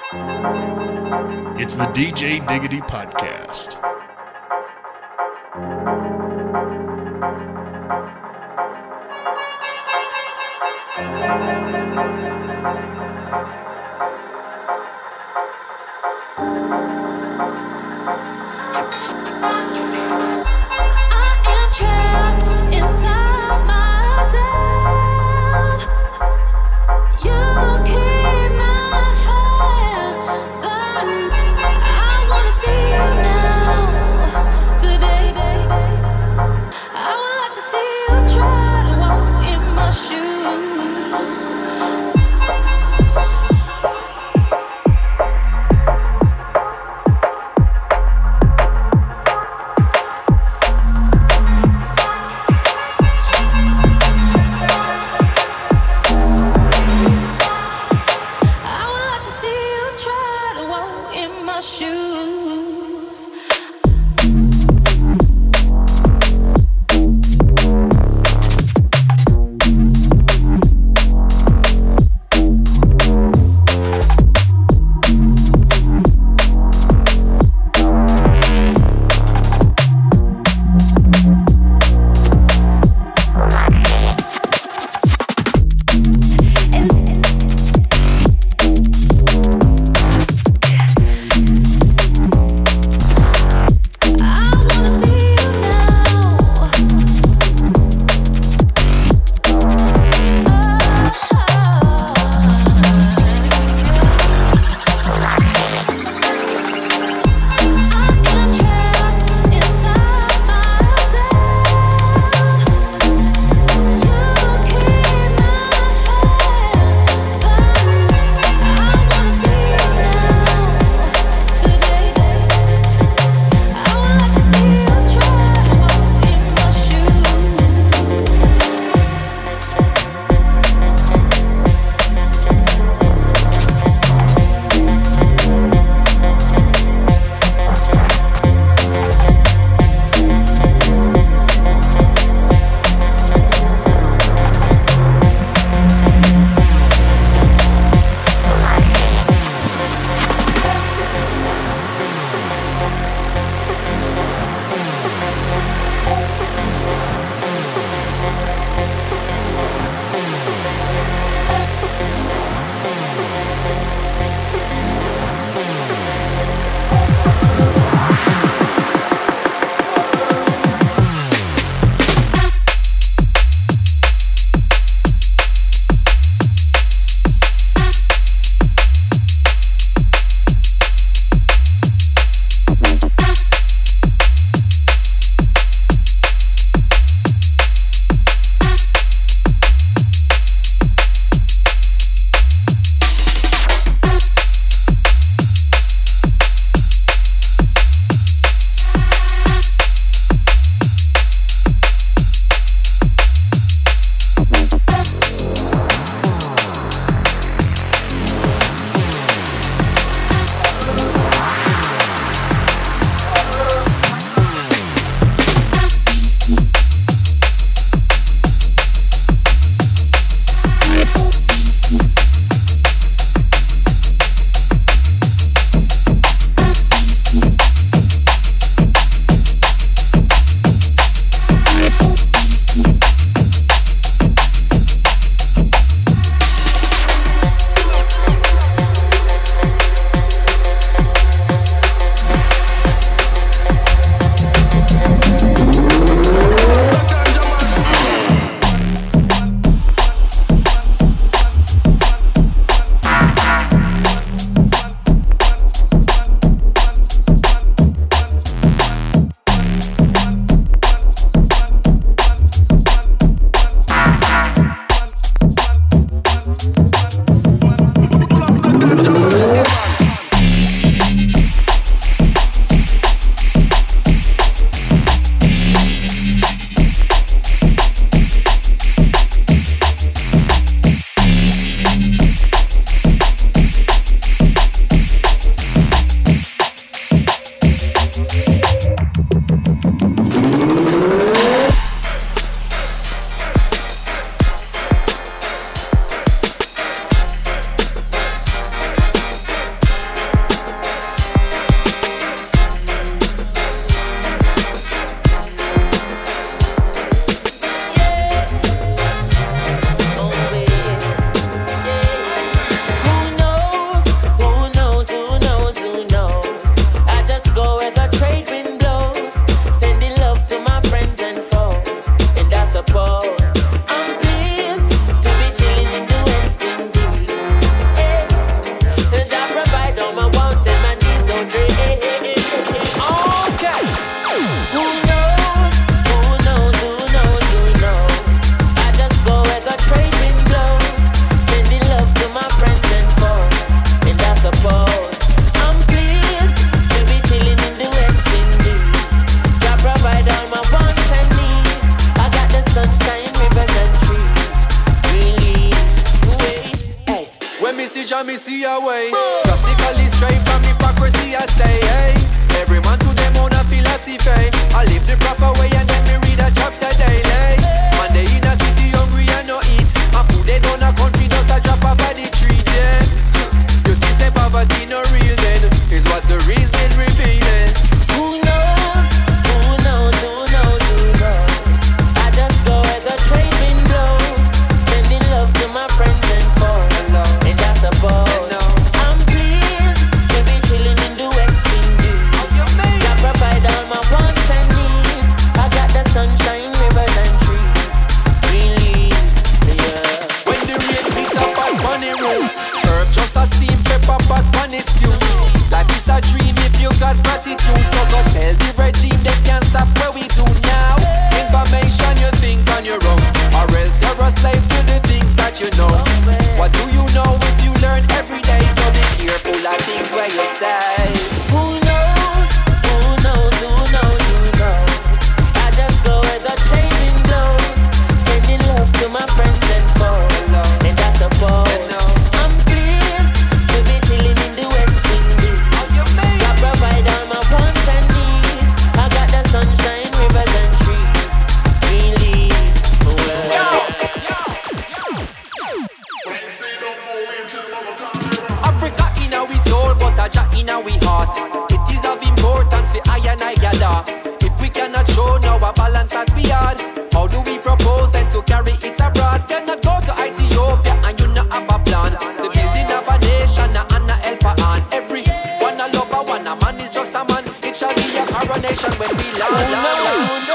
It's the DJ Diggity Podcast. When me see Jah, me see a way. Drastically straight from hypocrisy, I say, hey. Every man to them own a philosophy. I live the proper way and then me read a chapter daily. Man, they in a city hungry and no eat. And food they down a country just a drop off of the tree, yeah. You see, say poverty no real then, is what the reason revealing. Who knows? Who knows? Who knows? Who knows? I just go where the trade wind blows, sending love to my friends and foes. And I suppose I'm pleased to be chilling in the West Indies. I provide all my wants and needs. I got the sunshine, rivers and trees. Green leaves, yeah. When the rain beats up at bunny room, herb just a steam pepper pot bunny stew. Like it's a dream if you got gratitude. So go tell the regime they can't stop where we do now. Information you think on your own, or else you're a slave to the things that you know. What do you know if you learn every day? So be careful of things where you say. Who knows? Who knows? Who knows? Who knows? I just go where the trade wind blows, sending love to my friends and foes. And I suppose I'm pleased to be chilling in the West Indies. I provide all my wants and needs. I got the sunshine, rivers and trees. Green leaves, Africa in our soul, but a Jah in our heart. It is of importance for I and I gather. If we cannot show now a balance that we had, how do we propose then to carry it abroad? Cannot go to Ethiopia and you not have a plan. The building of a nation and a helper on. Every one a lover, one a man is just a man. It shall be a coronation when we land.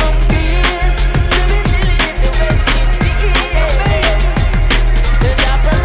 I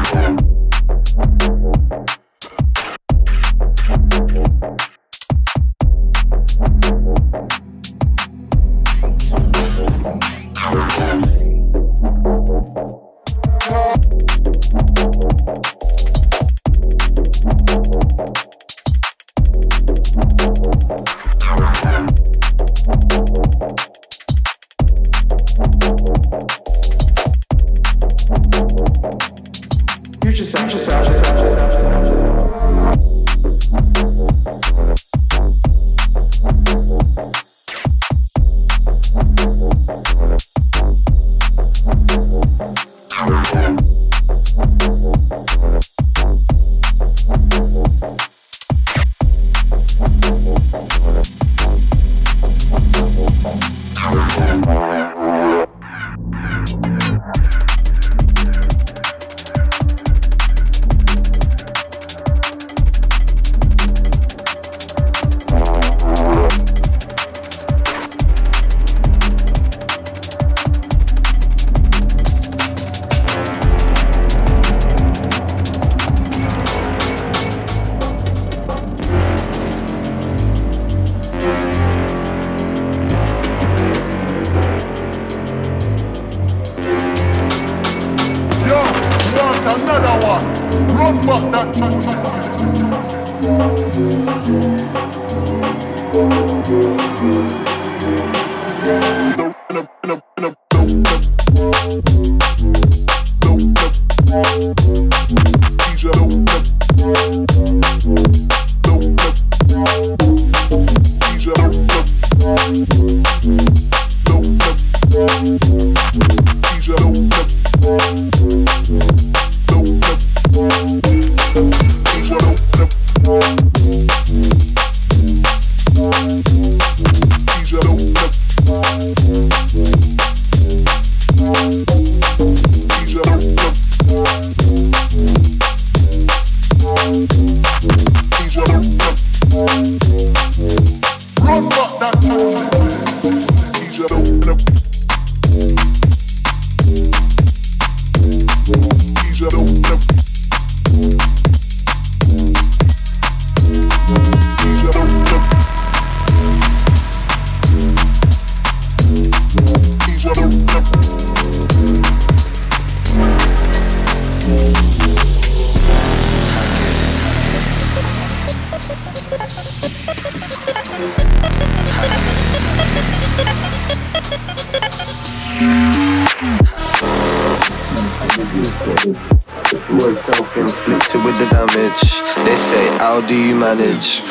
Afflicted with the damage. They say, how do you manage?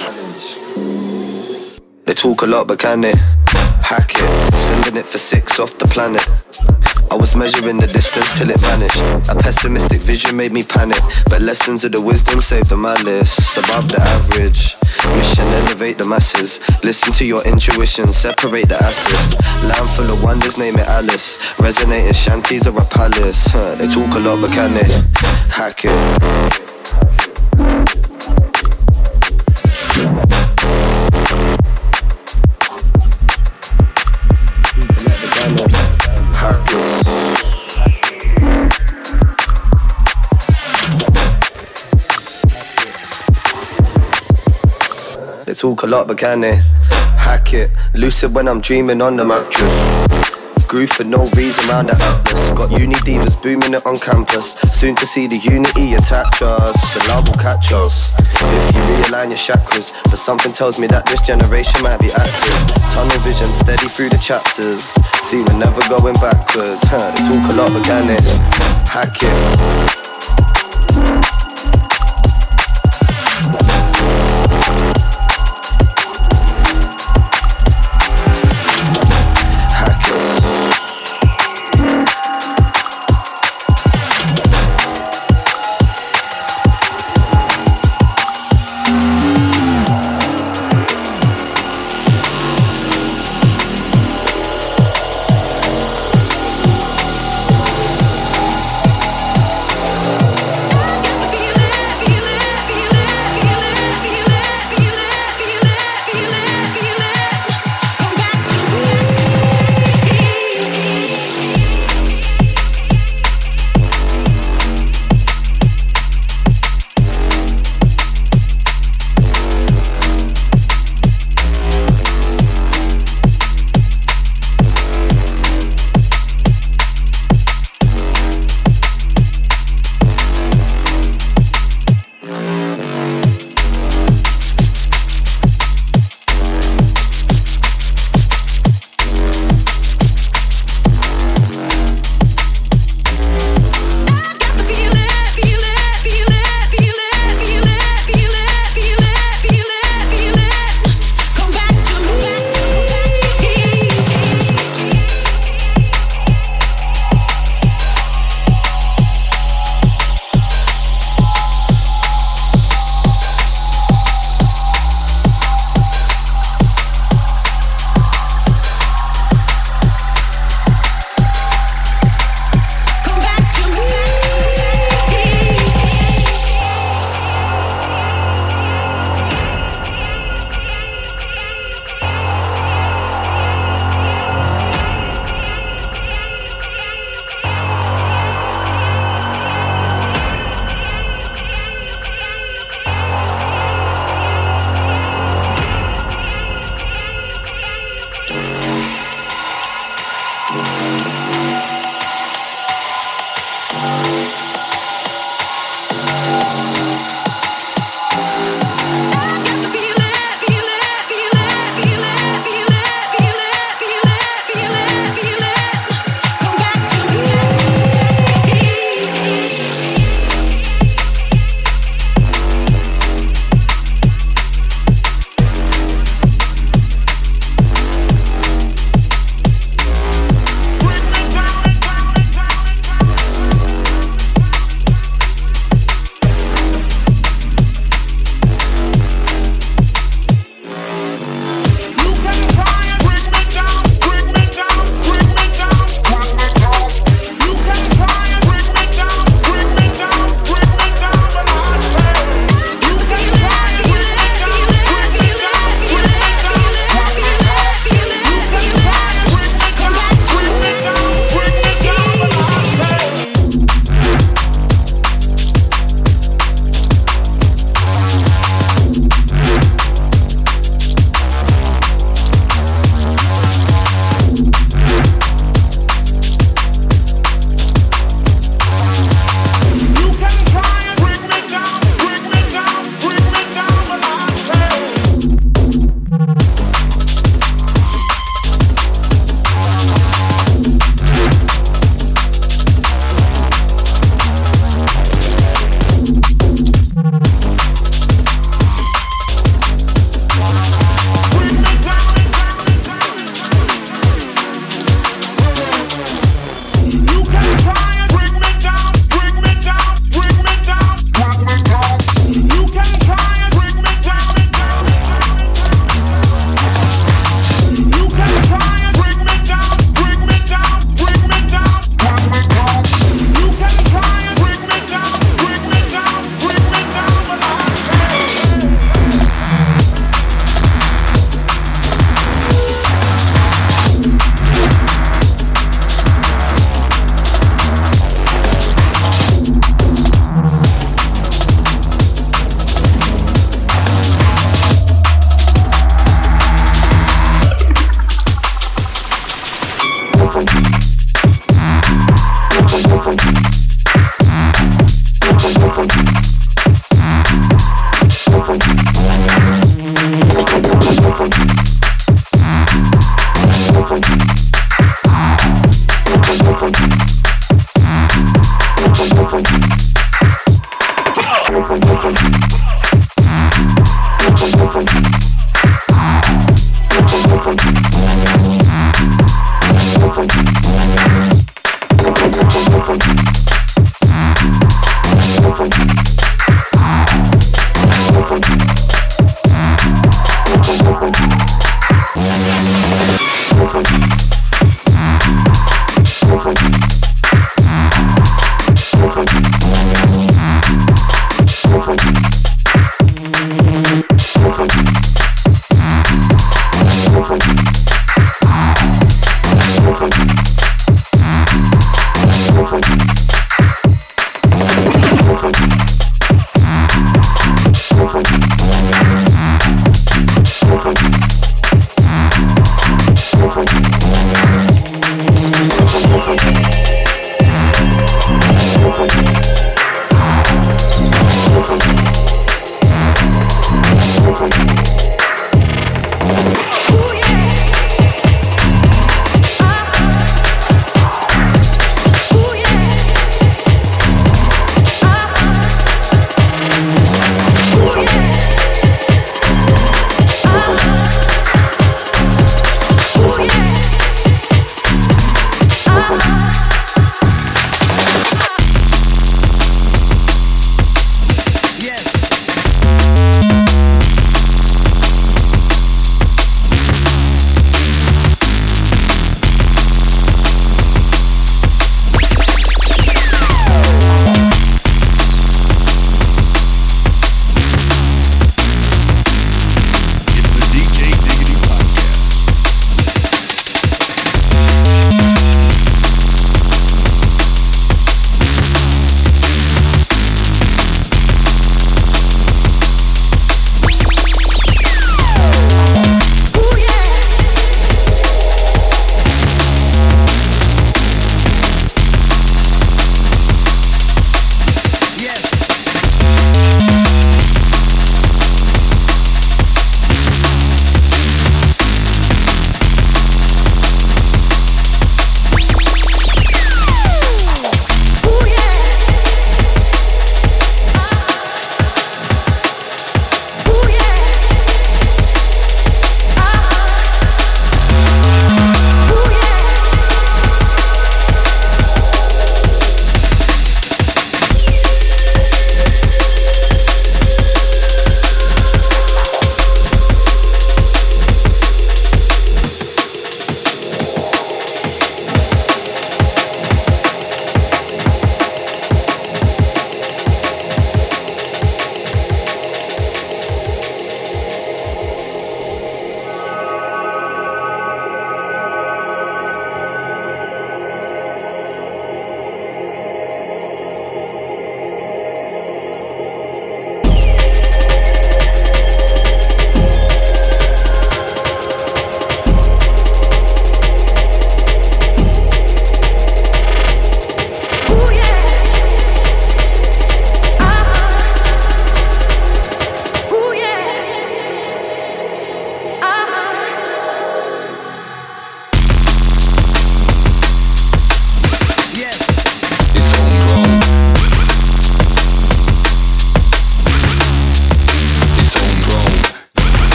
They talk a lot, but can they hack it? Sending it for 6 off the planet. I was measuring the distance till it vanished. A pessimistic vision made me panic, but lessons of the wisdom saved the malice. Above the average, mission elevate the masses. Listen to your intuition, separate the asses. Land full of wonders, name it Alice. Resonating shanties or a palace. They talk a lot, but can they hack it? They talk a lot, but can they hack it? Lucid when I'm dreaming on the mattress. Groove for no reason round the atlas. Got uni divas booming it on campus. Soon to see the unity attach us. The love will catch us if you realign your chakras. But something tells me that this generation might be active. Tunnel vision steady through the chapters. See, we're never going backwards. They talk a lot, but can they hack it?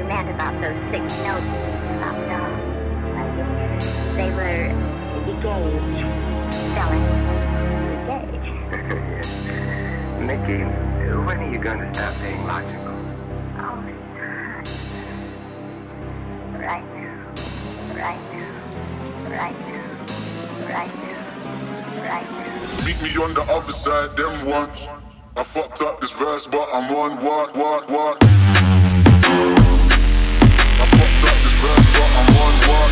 meant about those 6 notes. They were engaged, spelling engaged. Mickey, when are you going to start being logical? Oh, right now, right now, right now, right now, right now. Meet me on the other side, them ones. I fucked up this verse, but I'm on what? I fucked up this verse, but I'm on what?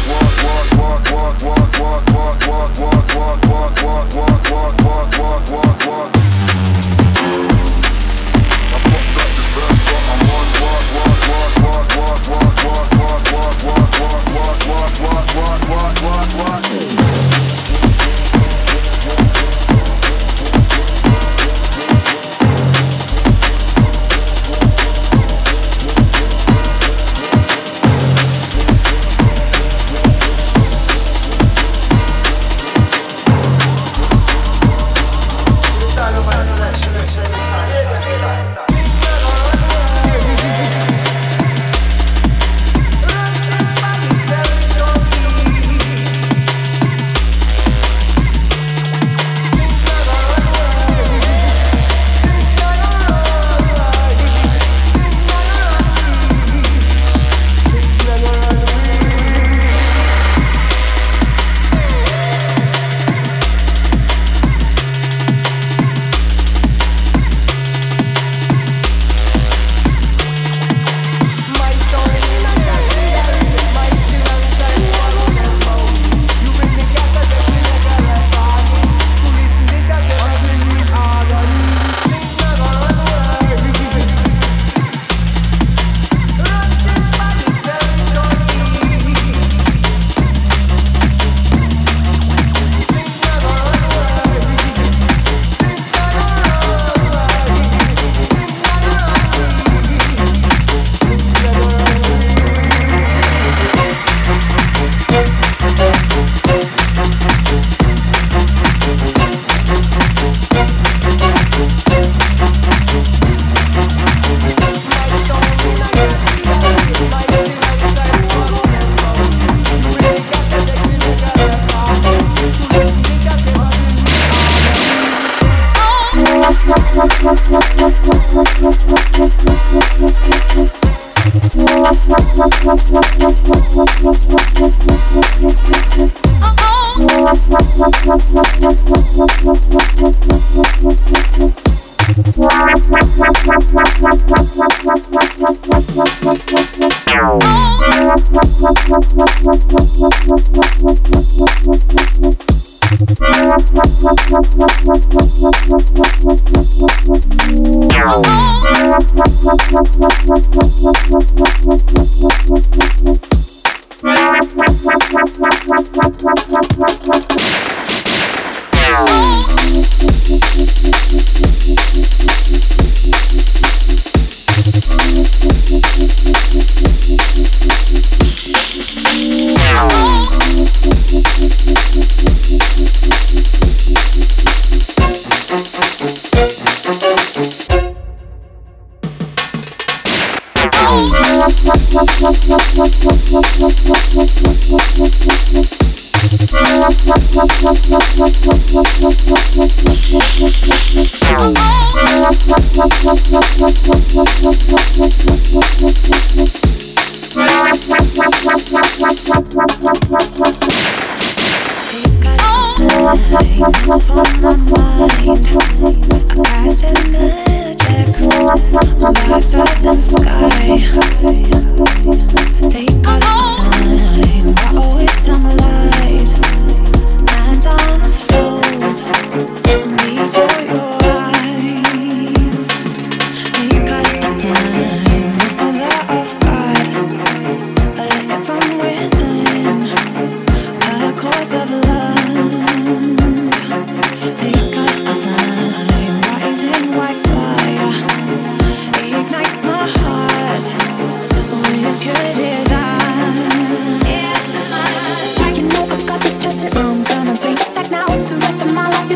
I'm gonna bring it back now. It's the rest of my life.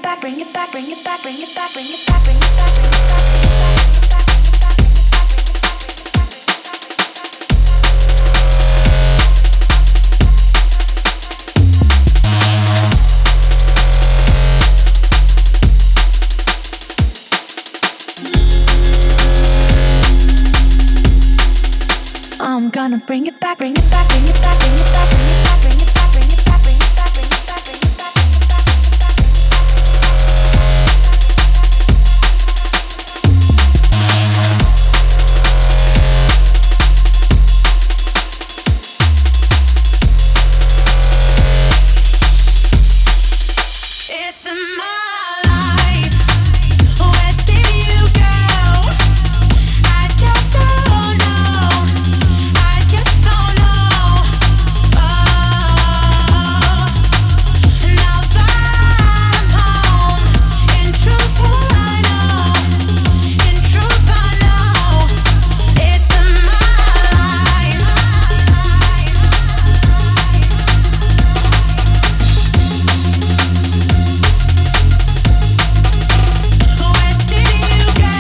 back, bring it back, bring it back, bring it back, bring it back, bring it back, bring it back. I'm gonna bring it back, bring it back, bring it back, bring it back, bring it back, bring it back, bring it back, bring it back, bring it back, bring it back. It's my life. Where did you go? I just don't know. I just don't know. Oh, now that I'm home, in truth I know. In truth I know. It's my life. Where did you go?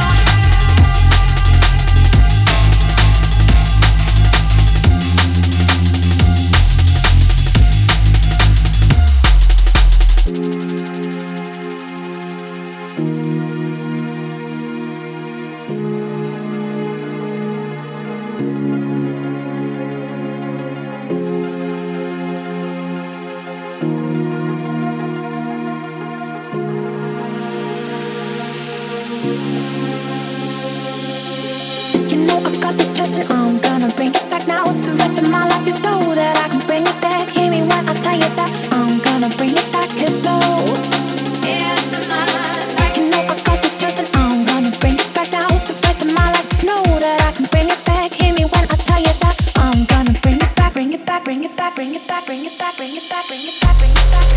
You know I got this blessing, I'm gonna bring it back now. It's the rest of my life, you know that I can bring it back. Hear me when I tell you that I'm gonna bring it back, it's slow. You know I got this blessing, I'm gonna bring it back now. It's the rest of my life, you know that I can bring it back. Hear me when I tell you that I'm gonna bring it back, bring it back, bring it back, bring it back, bring it back, bring it back, bring it back, bring it back, bring it back.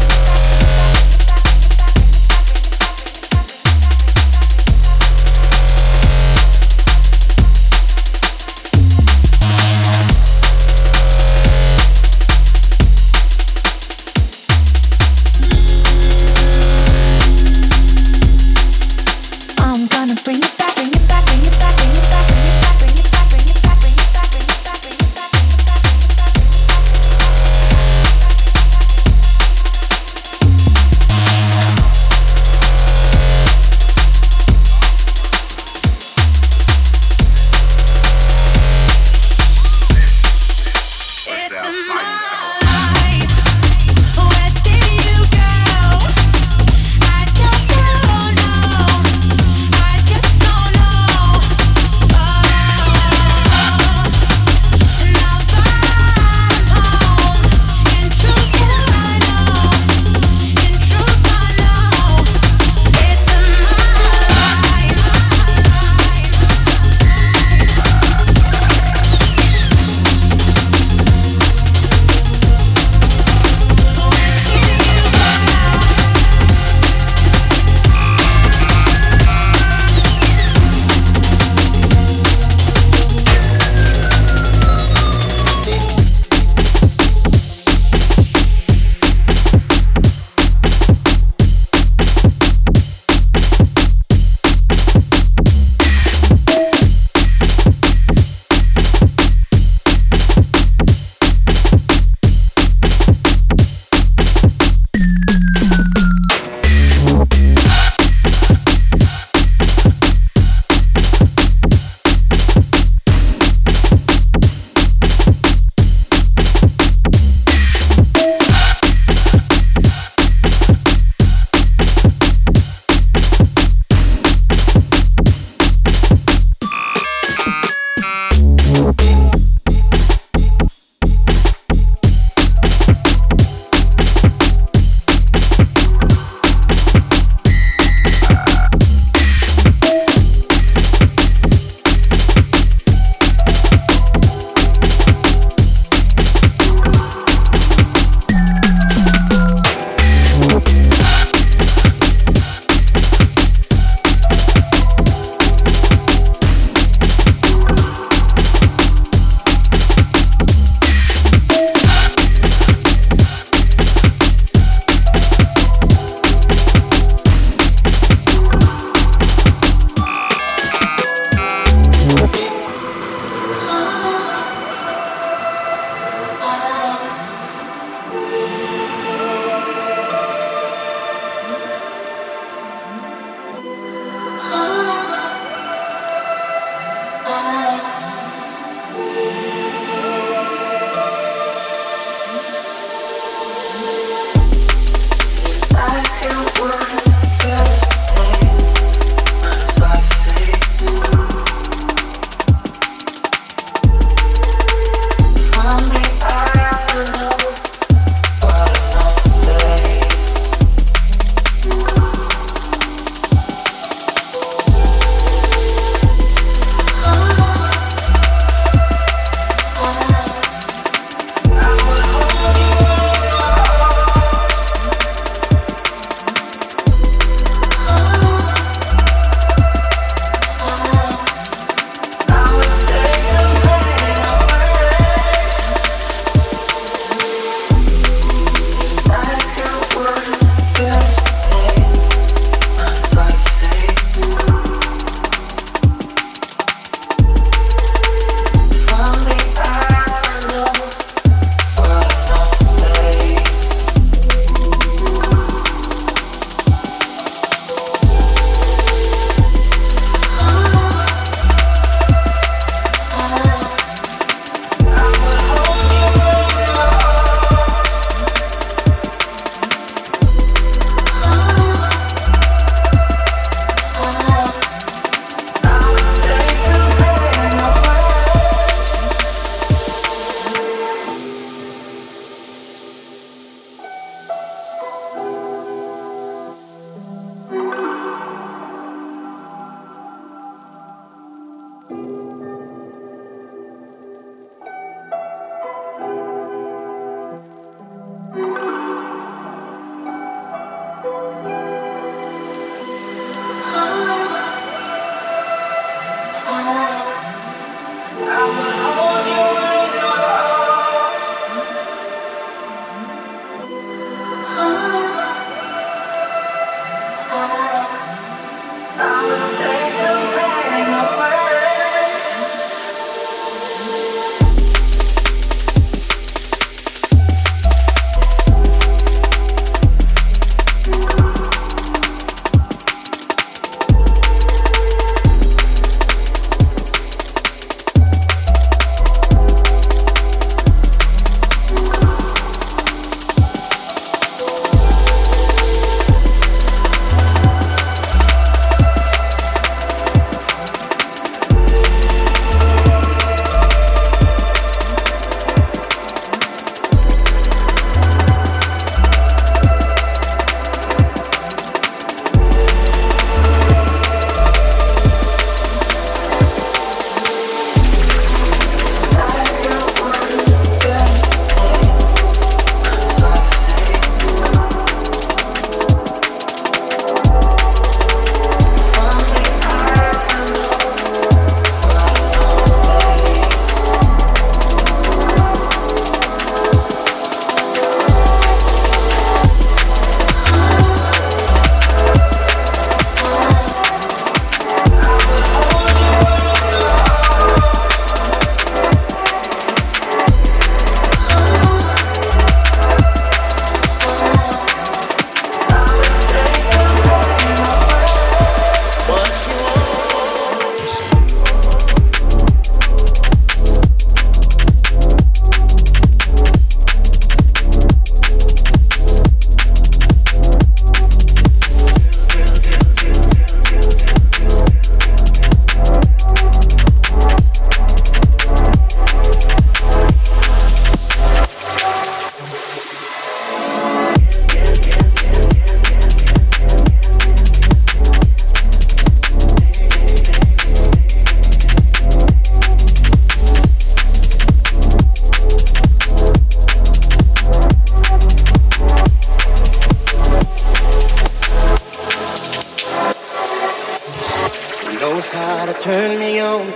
knows how to turn me on.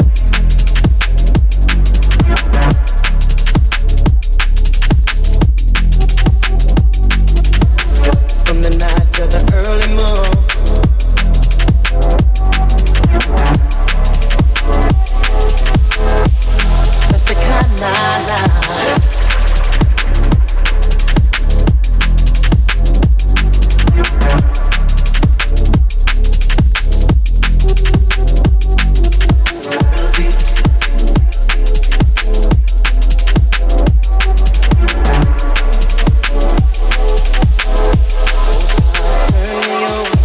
From the night to the early morn. That's the kind I like. Turn me on.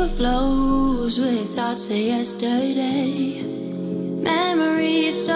flows with thoughts of yesterday. Memories